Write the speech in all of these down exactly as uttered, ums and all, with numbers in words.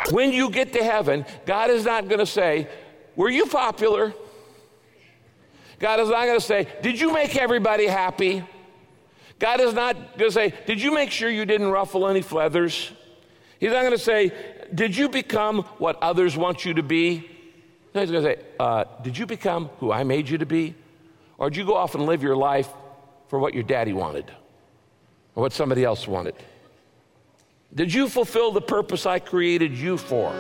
When you get to heaven, God is not going to say, were you popular? God is not going to say, did you make everybody happy? God is not going to say, did you make sure you didn't ruffle any feathers? He's not going to say, did you become what others want you to be? No, he's going to say, uh, did you become who I made you to be? Or did you go off and live your life for what your daddy wanted or what somebody else wanted? Did you fulfill the purpose I created you for?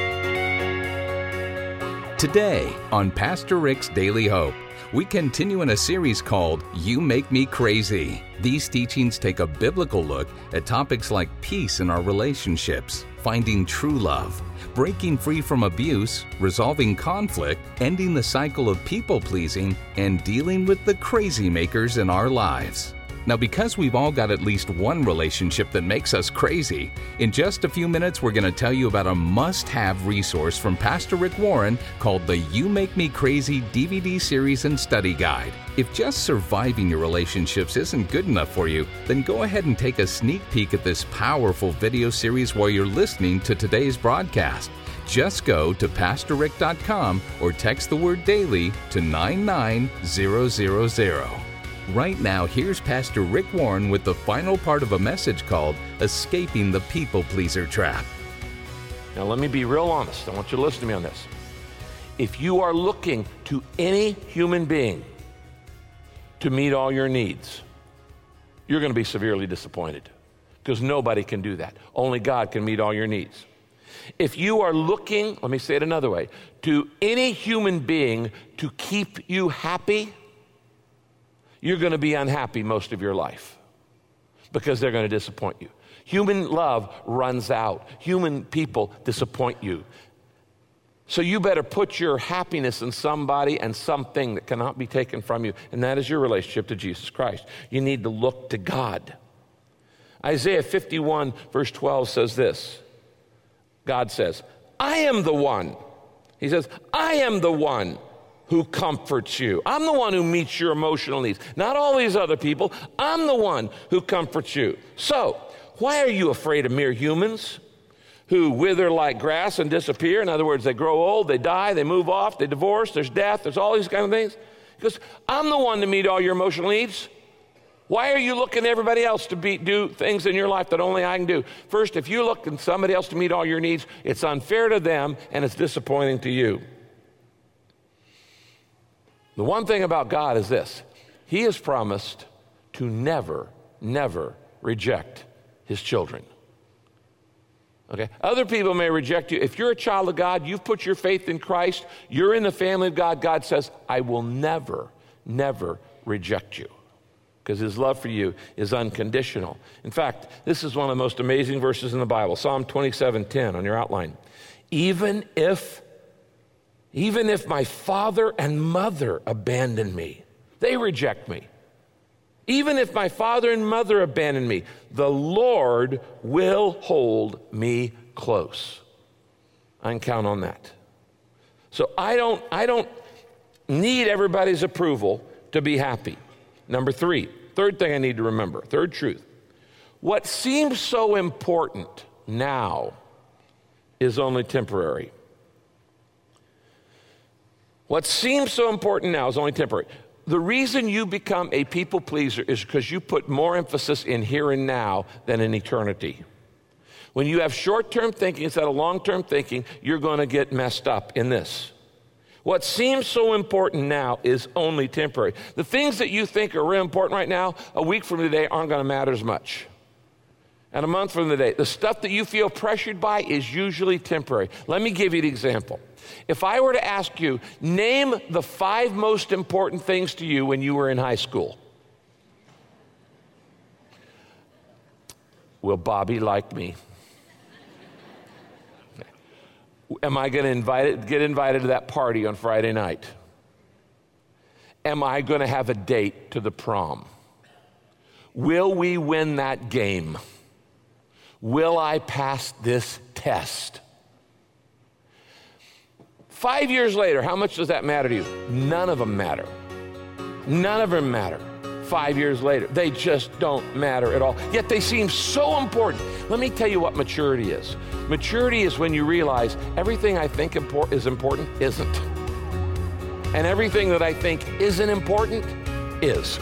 Today on Pastor Rick's Daily Hope, we continue in a series called You Make Me Crazy. These teachings take a biblical look at topics like peace in our relationships, finding true love, breaking free from abuse, resolving conflict, ending the cycle of people-pleasing, and dealing with the crazy makers in our lives. Now, because we've all got at least one relationship that makes us crazy, in just a few minutes we're going to tell you about a must-have resource from Pastor Rick Warren called the You Make Me Crazy D V D series and study guide. If just surviving your relationships isn't good enough for you, then go ahead and take a sneak peek at this powerful video series while you're listening to today's broadcast. Just go to pastor rick dot com or text the word daily to nine nine zero zero zero. Right now, here's Pastor Rick Warren with the final part of a message called Escaping the People Pleaser Trap. Now, let me be real honest. I want you to listen to me on this. If you are looking to any human being to meet all your needs, you're going to be severely disappointed because nobody can do that. Only God can meet all your needs. If you are looking, let me say it another way, to any human being to keep you happy, you're going to be unhappy most of your life because they're going to disappoint you. Human love runs out. Human people disappoint you. So you better put your happiness in somebody and something that cannot be taken from you, and that is your relationship to Jesus Christ. You need to look to God. Isaiah fifty-one verse twelve says this. God says, I am the one. He says, I am the one who comforts you. I'm the one who meets your emotional needs. Not all these other people. I'm the one who comforts you. So, why are you afraid of mere humans who wither like grass and disappear? In other words, they grow old, they die, they move off, they divorce, there's death, there's all these kind of things. Because I'm the one to meet all your emotional needs. Why are you looking to everybody else to be, do things in your life that only I can do? First, if you look to somebody else to meet all your needs, it's unfair to them and it's disappointing to you. The one thing about God is this. He has promised to never, never reject his children. Okay? Other people may reject you. If you're a child of God, you've put your faith in Christ, you're in the family of God, God says, I will never, never reject you because his love for you is unconditional. In fact, this is one of the most amazing verses in the Bible, Psalm twenty-seven ten on your outline. Even if Even if my father and mother abandon me, they reject me. Even if my father and mother abandon me, the Lord will hold me close. I can count on that. So I don't, I don't need everybody's approval to be happy. Number three, third thing I need to remember, third truth. What seems so important now is only temporary. What seems so important now is only temporary. The reason you become a people pleaser is because you put more emphasis in here and now than in eternity. When you have short-term thinking instead of long-term thinking, you're going to get messed up in this. What seems so important now is only temporary. The things that you think are real important right now, a week from today aren't going to matter as much. And a month from today, the stuff that you feel pressured by is usually temporary. Let me give you an example. If I were to ask you, name the five most important things to you when you were in high school. Will Bobby like me? Am I going to invite, get invited to that party on Friday night? Am I going to have a date to the prom? Will we win that game? Will I pass this test? Five years later, how much does that matter to you? None of them matter. None of them matter. five years later. They just don't matter at all. Yet they seem so important. Let me tell you what maturity is. Maturity is when you realize everything I think impor- is important isn't. And everything that I think isn't important is.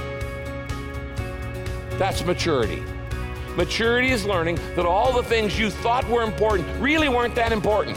That's maturity. Maturity is learning that all the things you thought were important really weren't that important.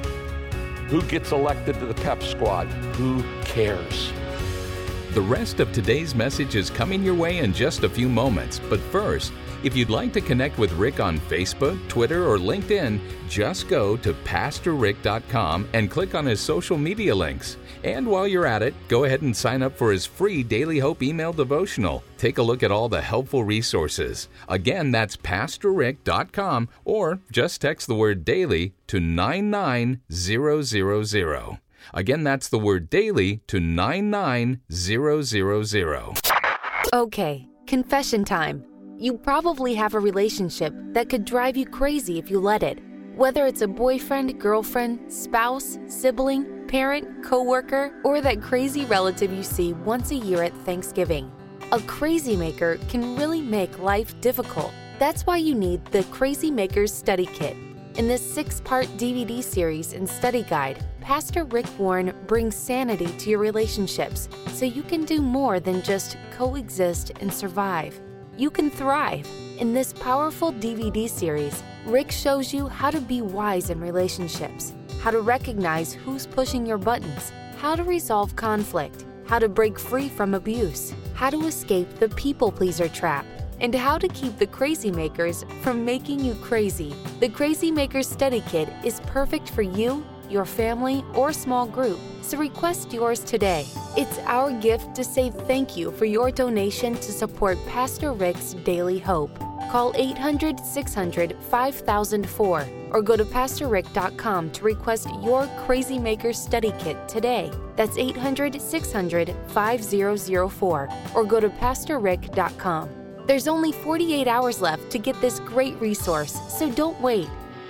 Who gets elected to the pep squad? Who cares? The rest of today's message is coming your way in just a few moments. But first, if you'd like to connect with Rick on Facebook, Twitter, or LinkedIn, just go to pastor rick dot com and click on his social media links. And while you're at it, go ahead and sign up for his free Daily Hope email devotional. Take a look at all the helpful resources. Again, that's pastor rick dot com, or just text the word daily to nine nine zero zero zero. Again, that's the word daily to nine nine zero zero zero. Okay, confession time. You probably have a relationship that could drive you crazy if you let it. Whether it's a boyfriend, girlfriend, spouse, sibling, parent, coworker, or that crazy relative you see once a year at Thanksgiving. A crazy maker can really make life difficult. That's why you need the Crazy Makers Study Kit. In this six-part D V D series and study guide, Pastor Rick Warren brings sanity to your relationships so you can do more than just coexist and survive. You can thrive. In this powerful D V D series, Rick shows you how to be wise in relationships, how to recognize who's pushing your buttons, how to resolve conflict, how to break free from abuse, how to escape the people-pleaser trap, and how to keep the crazy makers from making you crazy. The Crazy Makers Study Kit is perfect for you, your family, or small group, so request yours today. It's our gift to say thank you for your donation to support Pastor Rick's Daily Hope. Call eight hundred, six hundred, five thousand four or go to pastor rick dot com to request your Crazy Makers Study Kit today. That's eight hundred, six hundred, five thousand four or go to pastor rick dot com. There's only forty-eight hours left to get this great resource, so don't wait.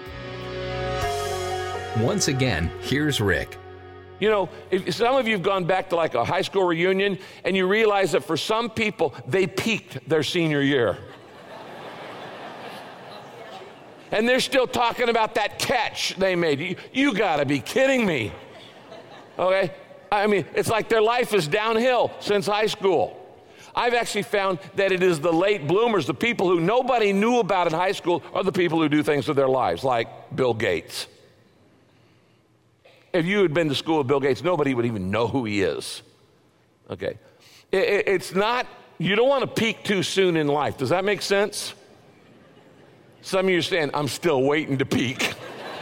Once again, here's Rick. You know, if some of you have gone back to like a high school reunion and you realize that for some people, they peaked their senior year. And they're still talking about that catch they made. You, you gotta be kidding me. Okay? I mean, it's like their life is downhill since high school. I've actually found that it is the late bloomers, the people who nobody knew about in high school, are the people who do things with their lives, like Bill Gates. If you had been to school with Bill Gates, nobody would even know who he is. Okay? It, it, it's not, you don't want to peak too soon in life. Does that make sense? Some of you are saying, I'm still waiting to peak.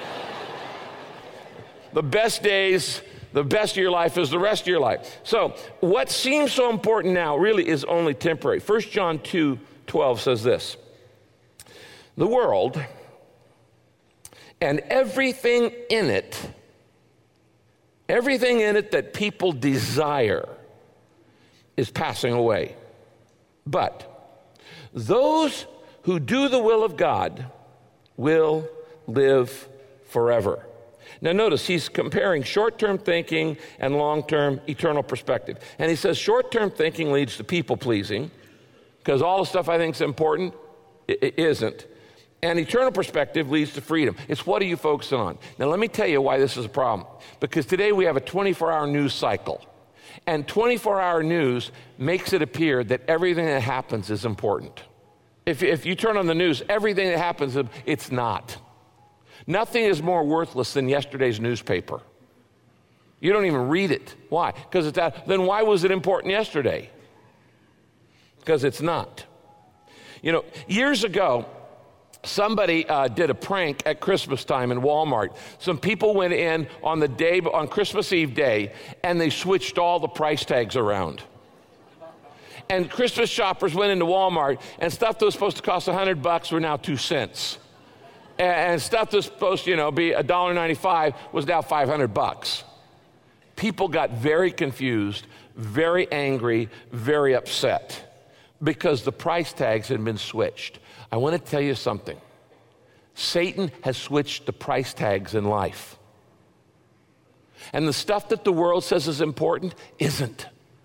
The best days, the best of your life is the rest of your life. So what seems so important now really is only temporary. First John two twelve says this: the world and everything in it, everything in it that people desire is passing away. But those who do the will of God will live forever. Now notice, he's comparing short-term thinking and long-term eternal perspective. And he says short-term thinking leads to people-pleasing, because all the stuff I think is important, it isn't. And eternal perspective leads to freedom. It's what are you focusing on? Now let me tell you why this is a problem. Because today we have a twenty-four hour news cycle. And twenty-four hour news makes it appear that everything that happens is important. If, if you turn on the news, everything that happens, it's not. Nothing is more worthless than yesterday's newspaper. You don't even read it. Why? Because it's that. Then why was it important yesterday? Because it's not. You know, years ago, somebody uh, did a prank at Christmas time in Walmart. Some people went in on the day, on Christmas Eve day, and they switched all the price tags around. And Christmas shoppers went into Walmart, and stuff that was supposed to cost a hundred bucks were now two cents. And stuff that's supposed to, you know, be one dollar and ninety-five cents was now five hundred bucks. People got very confused, very angry, very upset because the price tags had been switched. I want to tell you something. Satan has switched the price tags in life. And the stuff that the world says is important isn't.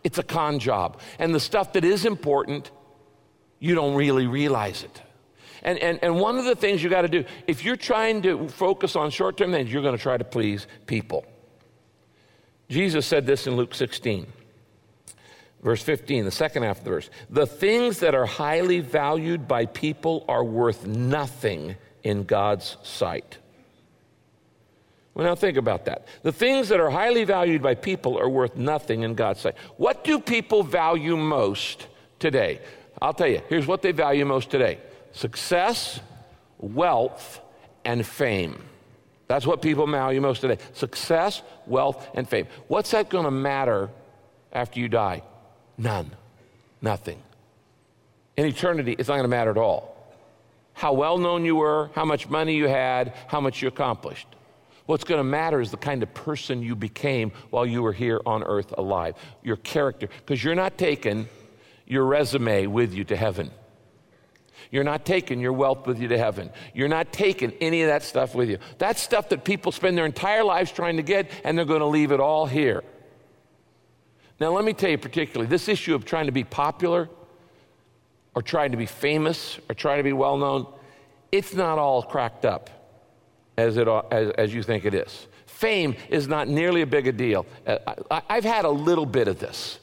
It's a con job. And the stuff that is important, you don't really realize it. And, and, and one of the things you got to do, if you're trying to focus on short-term things, you're going to try to please people. Jesus said this in Luke sixteen, verse fifteen, the second half of the verse. The things that are highly valued by people are worth nothing in God's sight. Well, now think about that. The things that are highly valued by people are worth nothing in God's sight. What do people value most today? I'll tell you, here's what they value most today. Success, wealth, and fame. That's what people value most today. Success, wealth, and fame. What's that going to matter after you die? None. Nothing. In eternity, it's not going to matter at all. How well known you were, how much money you had, how much you accomplished. What's going to matter is the kind of person you became while you were here on earth alive. Your character. Because you're not taking your resume with you to heaven. You're not taking your wealth with you to heaven. You're not taking any of that stuff with you. That's stuff that people spend their entire lives trying to get, and they're going to leave it all here. Now, let me tell you particularly, this issue of trying to be popular or trying to be famous or trying to be well-known, it's not all cracked up as, it, as, as you think it is. Fame is not nearly a big a deal. I, I've had a little bit of this.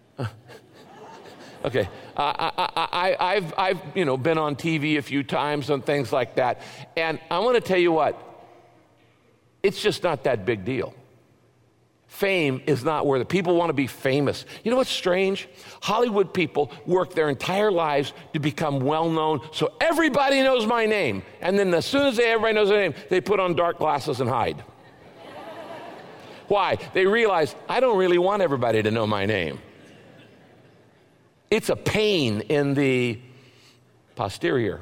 Okay, I, I, I, I've, I've, you know, been on T V a few times and things like that, and I want to tell you what, it's just not that big deal. Fame is not where the people want to be famous. You know what's strange? Hollywood people work their entire lives to become well-known, so everybody knows my name, and then as soon as they, everybody knows their name, they put on dark glasses and hide. Why? They realize, I don't really want everybody to know my name. It's a pain in the posterior.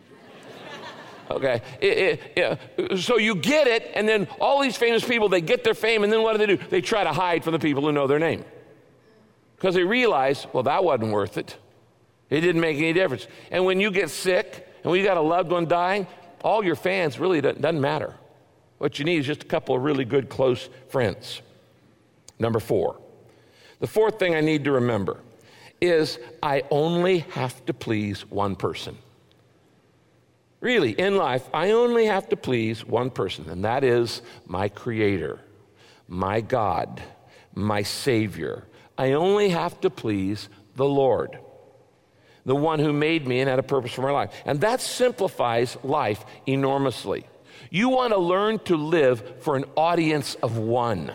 Okay, it, it, it, so you get it, and then all these famous people, they get their fame, and then what do they do? They try to hide from the people who know their name. Because they realize, well, that wasn't worth it. It didn't make any difference. And when you get sick, and when you got a loved one dying, all your fans really doesn't, doesn't matter. What you need is just a couple of really good, close friends. Number four. The fourth thing I need to remember is I only have to please one person. Really, in life, I only have to please one person, and that is my Creator, my God, my Savior. I only have to please the Lord, the one who made me and had a purpose for my life. And that simplifies life enormously. You want to learn to live for an audience of one.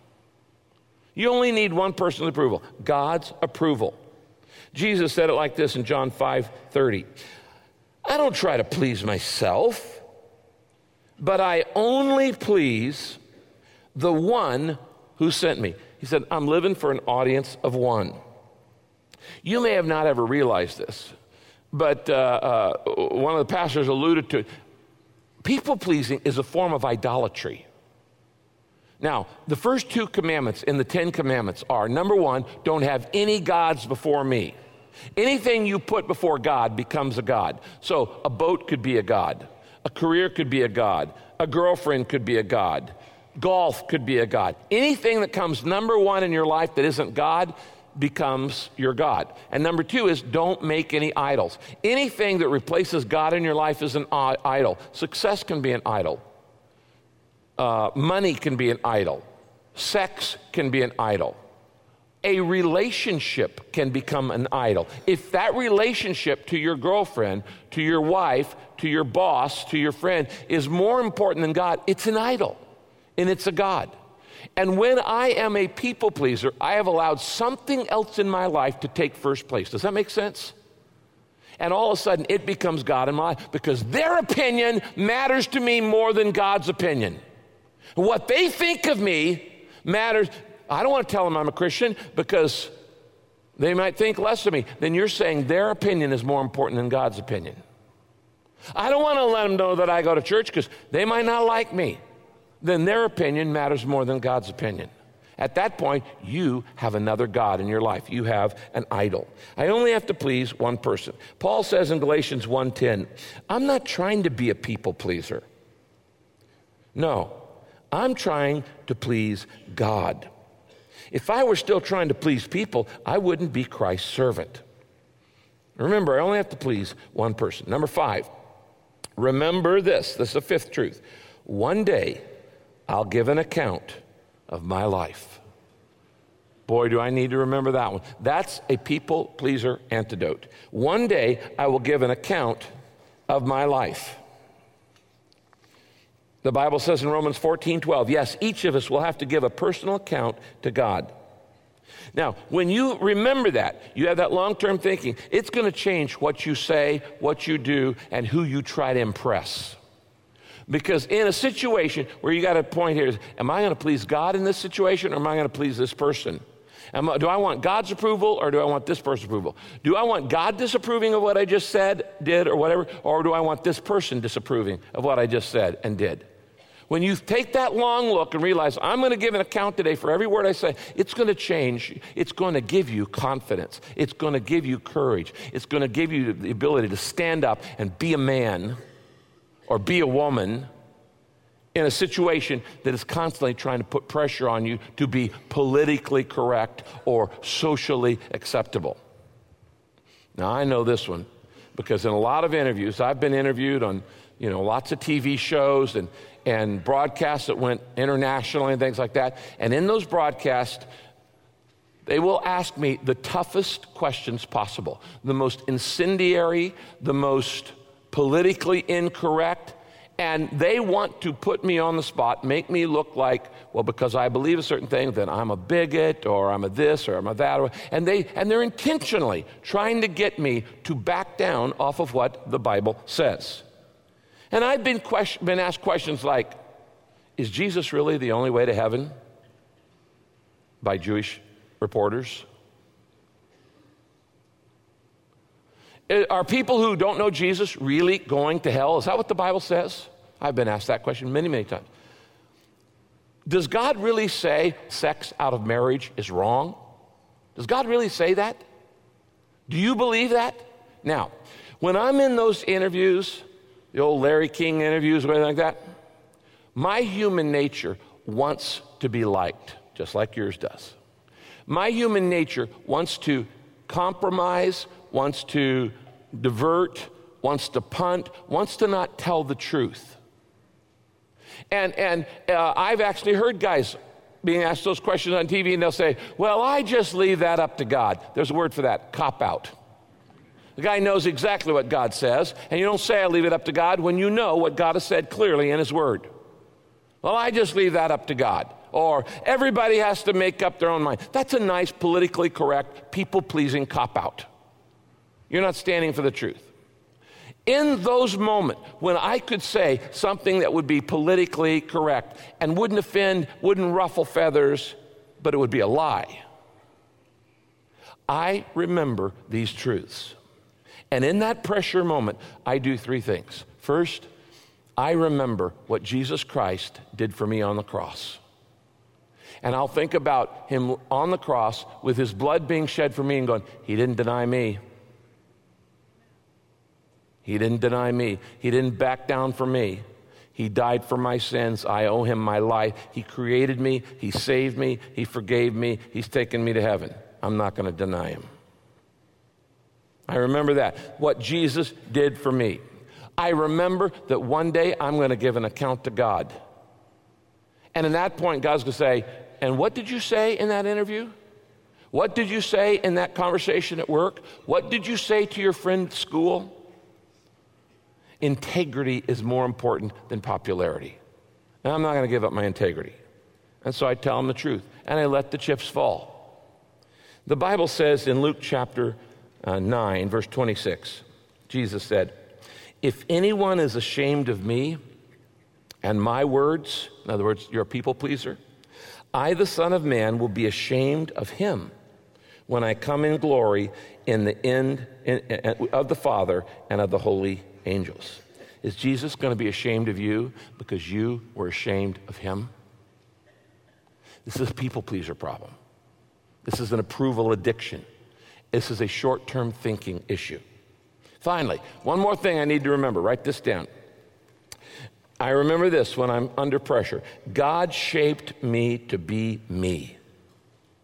You only need one person's approval, God's approval. Jesus said it like this in John five thirty. I don't try to please myself, but I only please the one who sent me. He said, I'm living for an audience of one. You may have not ever realized this, but uh, uh, one of the pastors alluded to it. People-pleasing is a form of idolatry. Now, the first two commandments in the Ten Commandments are, number one, don't have any gods before me. Anything you put before God becomes a god. So a boat could be a god. A career could be a god. A girlfriend could be a god. Golf could be a god. Anything that comes number one in your life that isn't God becomes your God. And number two is don't make any idols. Anything that replaces God in your life is an idol. Success can be an idol. Uh, money can be an idol. Sex can be an idol. A relationship can become an idol. If that relationship to your girlfriend, to your wife, to your boss, to your friend is more important than God, it's an idol, and it's a god. And when I am a people pleaser, I have allowed something else in my life to take first place. Does that make sense? And all of a sudden, it becomes God in my life because their opinion matters to me more than God's opinion. What they think of me matters. I don't want to tell them I'm a Christian because they might think less of me. Then you're saying their opinion is more important than God's opinion. I don't want to let them know that I go to church because they might not like me. Then their opinion matters more than God's opinion. At that point, you have another God in your life. You have an idol. I only have to please one person. Paul says in Galatians one ten, I'm not trying to be a people pleaser. No, I'm trying to please God. If I were still trying to please people, I wouldn't be Christ's servant. Remember, I only have to please one person. Number five, remember this. This is the fifth truth. One day, I'll give an account of my life. Boy, do I need to remember that one. That's a people pleaser antidote. One day, I will give an account of my life. The Bible says in Romans fourteen twelve, yes, each of us will have to give a personal account to God. Now, when you remember that, you have that long-term thinking, it's going to change what you say, what you do, and who you try to impress. Because in a situation where you got a point here, am I going to please God in this situation, or am I going to please this person? Am I, do I want God's approval, or do I want this person's approval? Do I want God disapproving of what I just said, did, or whatever, or do I want this person disapproving of what I just said and did? When you take that long look and realize, I'm going to give an account today for every word I say, it's going to change. It's going to give you confidence. It's going to give you courage. It's going to give you the ability to stand up and be a man or be a woman in a situation that is constantly trying to put pressure on you to be politically correct or socially acceptable. Now, I know this one because in a lot of interviews, I've been interviewed on, you know, lots of T V shows and, and broadcasts that went internationally and things like that. And in those broadcasts, they will ask me the toughest questions possible, the most incendiary, the most politically incorrect, and they want to put me on the spot, make me look like, well, because I believe a certain thing, then I'm a bigot, or I'm a this, or I'm a that, and, they, and they're intentionally trying to get me to back down off of what the Bible says. And I've been, question, been asked questions like, is Jesus really the only way to heaven? By Jewish reporters. Are people who don't know Jesus really going to hell? Is that what the Bible says? I've been asked that question many, many times. Does God really say sex out of marriage is wrong? Does God really say that? Do you believe that? Now, when I'm in those interviews, the old Larry King interviews or anything like that, my human nature wants to be liked, just like yours does. My human nature wants to compromise, wants to divert, wants to punt, wants to not tell the truth. And, and uh, I've actually heard guys being asked those questions on T V, and they'll say, well, I just leave that up to God. There's a word for that, cop out. The guy knows exactly what God says, and you don't say I leave it up to God when you know what God has said clearly in His Word. Well, I just leave that up to God. Or everybody has to make up their own mind. That's a nice, politically correct, people-pleasing cop-out. You're not standing for the truth. In those moments when I could say something that would be politically correct and wouldn't offend, wouldn't ruffle feathers, but it would be a lie, I remember these truths. And in that pressure moment, I do three things. First, I remember what Jesus Christ did for me on the cross. And I'll think about Him on the cross with His blood being shed for me and going, He didn't deny me. He didn't deny me. He didn't back down for me. He died for my sins. I owe Him my life. He created me. He saved me. He forgave me. He's taken me to heaven. I'm not going to deny Him. I remember that, what Jesus did for me. I remember that one day I'm going to give an account to God. And in that point, God's going to say, and what did you say in that interview? What did you say in that conversation at work? What did you say to your friend at school? Integrity is more important than popularity. And I'm not going to give up my integrity. And so I tell them the truth, and I let the chips fall. The Bible says in Luke chapter uh, nine, verse twenty-six, Jesus said, if anyone is ashamed of me and my words, in other words, you're a people pleaser, I, the Son of Man, will be ashamed of him when I come in glory in the end in, in, of the Father and of the holy angels. Is Jesus going to be ashamed of you because you were ashamed of Him? This is a people pleaser problem. This is an approval addiction. This is a short-term thinking issue. Finally, one more thing I need to remember. Write this down. I remember this when I'm under pressure. God shaped me to be me.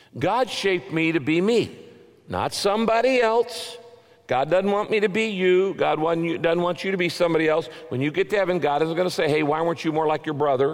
God shaped me to be me, not somebody else. God doesn't want me to be you. God doesn't want you to be somebody else. When you get to heaven, God isn't going to say, hey, why weren't you more like your brother?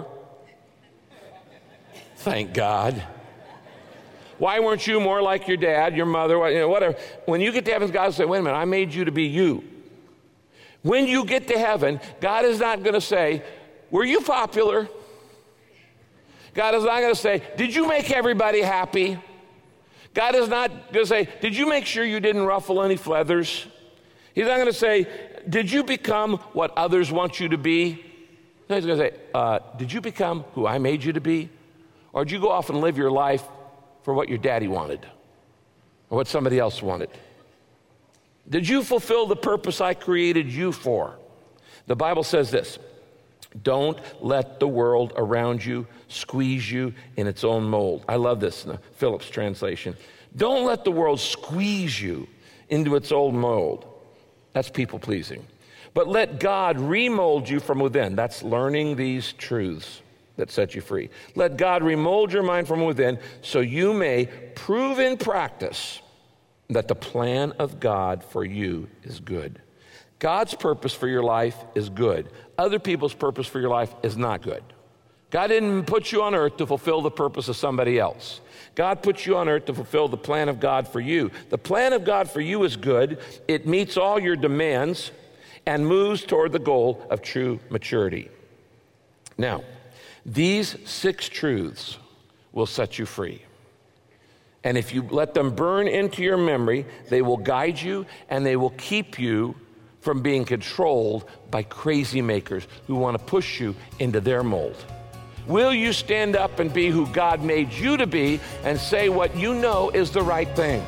Thank God. Why weren't you more like your dad, your mother, you know, whatever. When you get to heaven, God will say, wait a minute, I made you to be you. When you get to heaven, God is not going to say, were you popular? God is not going to say, did you make everybody happy? God is not going to say, did you make sure you didn't ruffle any feathers? He's not going to say, did you become what others want you to be? No, he's going to say, uh, did you become who I made you to be? Or did you go off and live your life for what your daddy wanted or what somebody else wanted? Did you fulfill the purpose I created you for? The Bible says this, don't let the world around you squeeze you in its own mold. I love this in the Phillips translation. Don't let the world squeeze you into its old mold. That's people pleasing. But let God remold you from within. That's learning these truths that set you free. Let God remold your mind from within so you may prove in practice that the plan of God for you is good. God's purpose for your life is good. Other people's purpose for your life is not good. God didn't put you on earth to fulfill the purpose of somebody else. God put you on earth to fulfill the plan of God for you. The plan of God for you is good. It meets all your demands and moves toward the goal of true maturity. Now, these six truths will set you free. And if you let them burn into your memory, they will guide you and they will keep you from being controlled by crazy makers who want to push you into their mold. Will you stand up and be who God made you to be and say what you know is the right thing?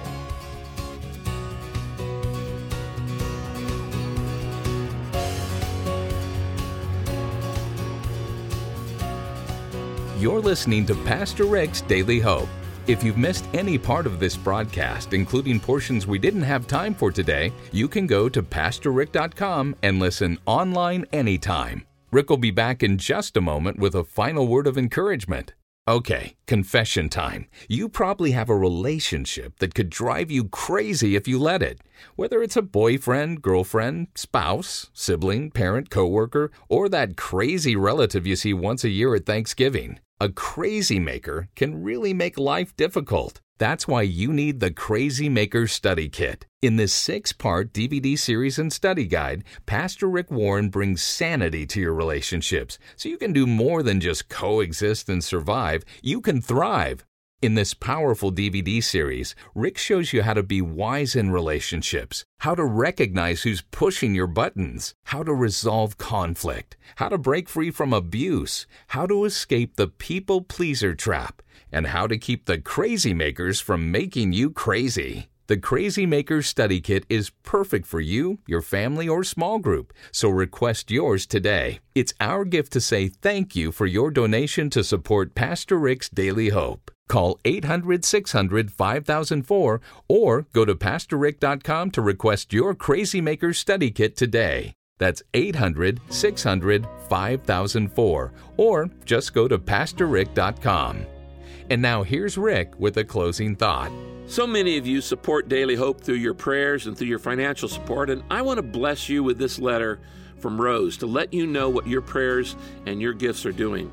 You're listening to Pastor Rick's Daily Hope. If you've missed any part of this broadcast, including portions we didn't have time for today, you can go to pastor rick dot com and listen online anytime. Rick will be back in just a moment with a final word of encouragement. Okay, confession time. You probably have a relationship that could drive you crazy if you let it. Whether it's a boyfriend, girlfriend, spouse, sibling, parent, coworker, or that crazy relative you see once a year at Thanksgiving. A crazy maker can really make life difficult. That's why you need the Crazy Maker Study Kit. In this six-part D V D series and study guide, Pastor Rick Warren brings sanity to your relationships so you can do more than just coexist and survive. You can thrive. In this powerful D V D series, Rick shows you how to be wise in relationships, how to recognize who's pushing your buttons, how to resolve conflict, how to break free from abuse, how to escape the people-pleaser trap, and how to keep the crazy makers from making you crazy. The Crazy Maker Study Kit is perfect for you, your family, or small group, so request yours today. It's our gift to say thank you for your donation to support Pastor Rick's Daily Hope. Call eight hundred, six hundred, five thousand four or go to pastor rick dot com to request your Crazy Maker Study Kit today. That's eight hundred, six hundred, five thousand four or just go to pastor rick dot com. And now here's Rick with a closing thought. So many of you support Daily Hope through your prayers and through your financial support, and I want to bless you with this letter from Rose to let you know what your prayers and your gifts are doing.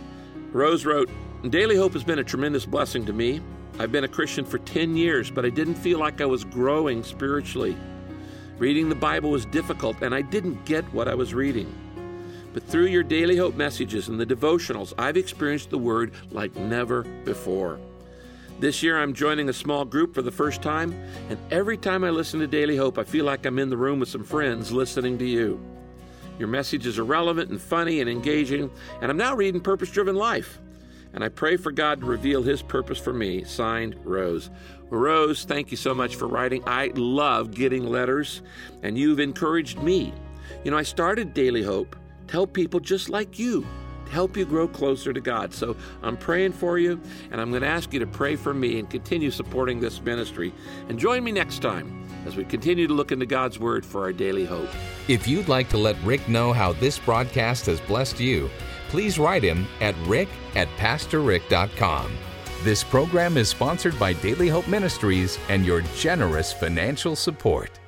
Rose wrote, Daily Hope has been a tremendous blessing to me. I've been a Christian for ten years, but I didn't feel like I was growing spiritually. Reading the Bible was difficult, and I didn't get what I was reading. But through your Daily Hope messages and the devotionals, I've experienced the Word like never before. This year, I'm joining a small group for the first time, and every time I listen to Daily Hope, I feel like I'm in the room with some friends listening to you. Your messages are relevant and funny and engaging, and I'm now reading Purpose Driven Life. And I pray for God to reveal His purpose for me. Signed, Rose. Rose, thank you so much for writing. I love getting letters, and you've encouraged me. You know, I started Daily Hope to help people just like you, to help you grow closer to God. So I'm praying for you, and I'm going to ask you to pray for me and continue supporting this ministry. And join me next time as we continue to look into God's Word for our daily hope. If you'd like to let Rick know how this broadcast has blessed you, please write him at rick at pastor rick dot com. This program is sponsored by Daily Hope Ministries and your generous financial support.